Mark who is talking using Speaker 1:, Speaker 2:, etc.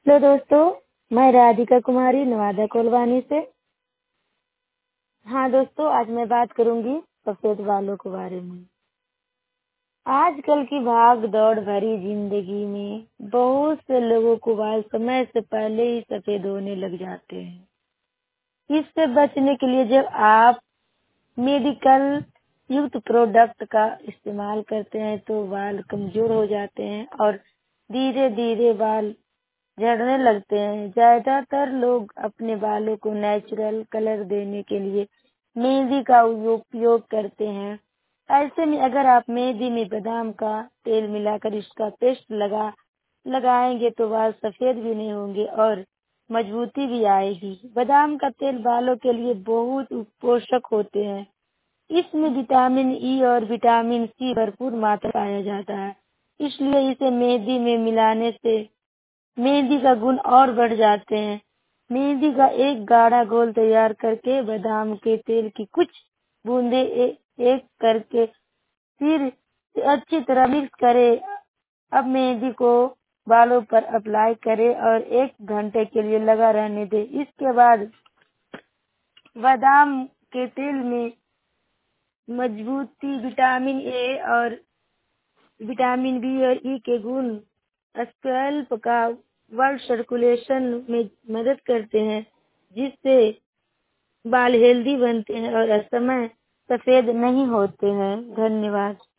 Speaker 1: Hello दोस्तों, मैं राधिका कुमारी नवादा कोलवानी से। हाँ दोस्तों, आज मैं बात करूंगी सफेद बालों के बारे में। आजकल की भाग दौड़ भरी जिंदगी में बहुत से लोगों को बाल समय से पहले ही सफेद होने लग जाते हैं। इससे बचने के लिए जब आप मेडिकल युक्त प्रोडक्ट का इस्तेमाल करते हैं तो बाल कमजोर हो जाते हैं और धीरे धीरे बाल झड़ने लगते हैं। ज्यादातर लोग अपने बालों को नेचुरल कलर देने के लिए मेहंदी का उपयोग करते हैं। ऐसे में अगर आप मेहंदी में बादाम का तेल मिलाकर इसका पेस्ट लगाएंगे तो बाल सफेद भी नहीं होंगे और मजबूती भी आएगी। बादाम का तेल बालों के लिए बहुत पोषक होते हैं। इसमें विटामिन ई और विटामिन सी भरपूर मात्रा पाया जाता है, इसलिए इसे मेहंदी में मिलाने से मेहंदी का गुण और बढ़ जाते हैं। मेहंदी का एक गाढ़ा घोल तैयार करके बादाम के तेल की कुछ बूंदे एक करके फिर अच्छी तरह मिक्स करें। अब मेहंदी को बालों पर अप्लाई करें और 1 घंटे के लिए लगा रहने दें। इसके बाद बादाम के तेल में मजबूती विटामिन ए और विटामिन बी और ई के गुण स्कैल्प का ब्लड सर्कुलेशन में मदद करते हैं, जिससे बाल हेल्दी बनते हैं और असमय सफेद नहीं होते हैं। धन्यवाद।